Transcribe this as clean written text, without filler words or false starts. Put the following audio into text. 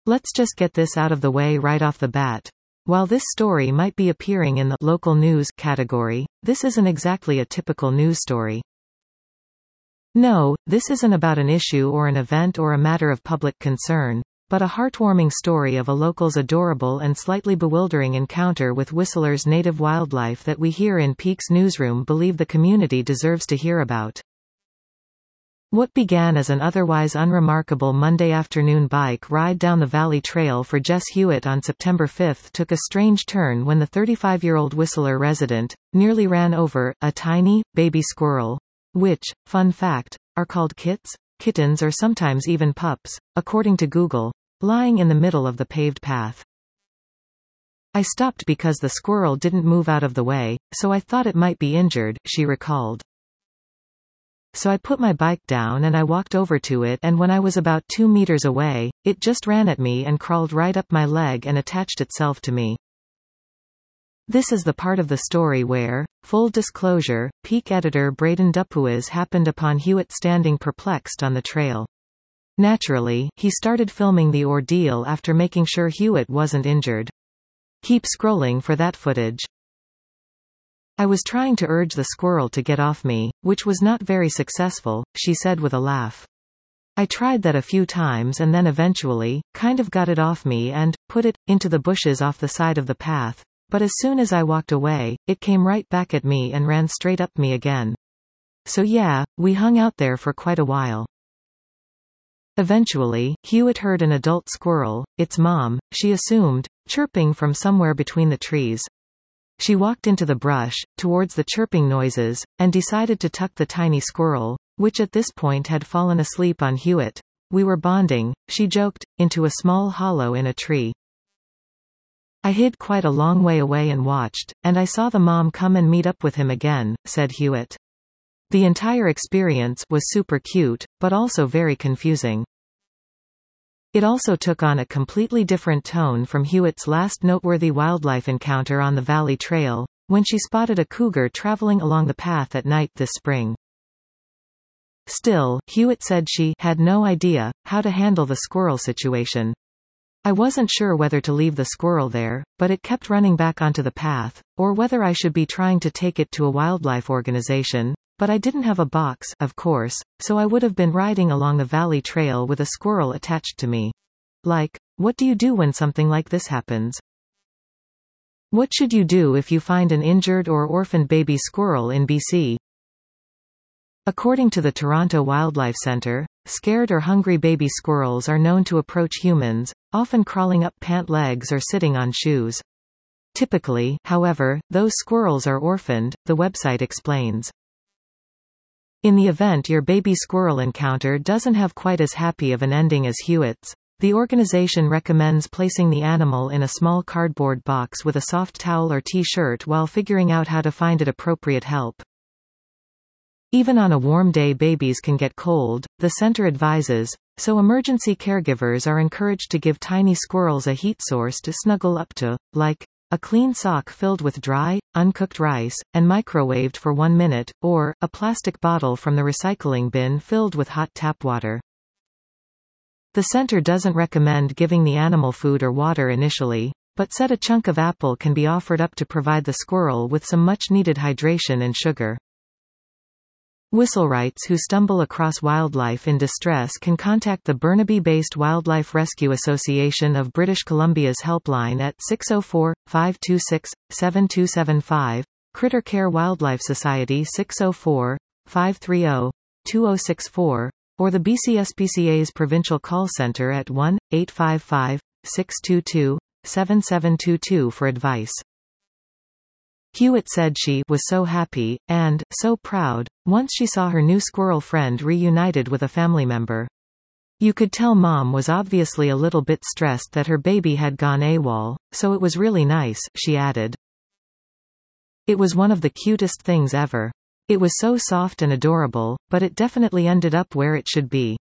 Let's just get this out of the way right off the bat. While this story might be appearing in the local news category, this isn't exactly a typical news story. No, this isn't about an issue or an event or a matter of public concern, but a heartwarming story of a local's adorable and slightly bewildering encounter with Whistler's native wildlife that we here in Peak's newsroom believe the community deserves to hear about. What began as an otherwise unremarkable Monday afternoon bike ride down the Valley Trail for Jess Hewitt on September 5 took a strange turn when the 35-year-old Whistler resident nearly ran over a tiny, baby squirrel, which, fun fact, are called kits, kittens or sometimes even pups, according to Google, lying in the middle of the paved path. I stopped because the squirrel didn't move out of the way, so I thought it might be injured, she recalled. So I put my bike down and I walked over to it, and when I was about 2 meters away, it just ran at me and crawled right up my leg and attached itself to me. This is the part of the story where, full disclosure, Peak editor Braden Dupuis happened upon Hewitt standing perplexed on the trail. Naturally, he started filming the ordeal after making sure Hewitt wasn't injured. Keep scrolling for that footage. I was trying to urge the squirrel to get off me, which was not very successful, she said with a laugh. I tried that a few times and then eventually, kind of got it off me and put it into the bushes off the side of the path, but as soon as I walked away, it came right back at me and ran straight up me again. So yeah, we hung out there for quite a while. Eventually, Hewitt heard an adult squirrel, its mom, she assumed, chirping from somewhere between the trees. She walked into the brush, towards the chirping noises, and decided to tuck the tiny squirrel, which at this point had fallen asleep on Hewitt. We were bonding, she joked, into a small hollow in a tree. I hid quite a long way away and watched, and I saw the mom come and meet up with him again, said Hewitt. The entire experience was super cute, but also very confusing. It also took on a completely different tone from Hewitt's last noteworthy wildlife encounter on the Valley Trail, when she spotted a cougar traveling along the path at night this spring. Still, Hewitt said she had no idea how to handle the squirrel situation. I wasn't sure whether to leave the squirrel there, but it kept running back onto the path, or whether I should be trying to take it to a wildlife organization. But I didn't have a box, of course, so I would have been riding along the Valley Trail with a squirrel attached to me. Like, what do you do when something like this happens? What should you do if you find an injured or orphaned baby squirrel in BC? According to the Toronto Wildlife Centre, scared or hungry baby squirrels are known to approach humans, often crawling up pant legs or sitting on shoes. Typically, however, those squirrels are orphaned, the website explains. In the event your baby squirrel encounter doesn't have quite as happy of an ending as Hewitt's, the organization recommends placing the animal in a small cardboard box with a soft towel or t-shirt while figuring out how to find it appropriate help. Even on a warm day babies can get cold, the center advises, so emergency caregivers are encouraged to give tiny squirrels a heat source to snuggle up to, like a clean sock filled with dry, uncooked rice, and microwaved for 1 minute, or a plastic bottle from the recycling bin filled with hot tap water. The center doesn't recommend giving the animal food or water initially, but said a chunk of apple can be offered up to provide the squirrel with some much-needed hydration and sugar. Whistlerites who stumble across wildlife in distress can contact the Burnaby-based Wildlife Rescue Association of British Columbia's helpline at 604-526-7275, Critter Care Wildlife Society 604-530-2064, or the BCSPCA's Provincial Call Centre at 1-855-622-7722 for advice. Hewitt said she was so happy, and so proud, once she saw her new squirrel friend reunited with a family member. You could tell Mom was obviously a little bit stressed that her baby had gone AWOL, so it was really nice, she added. It was one of the cutest things ever. It was so soft and adorable, but it definitely ended up where it should be.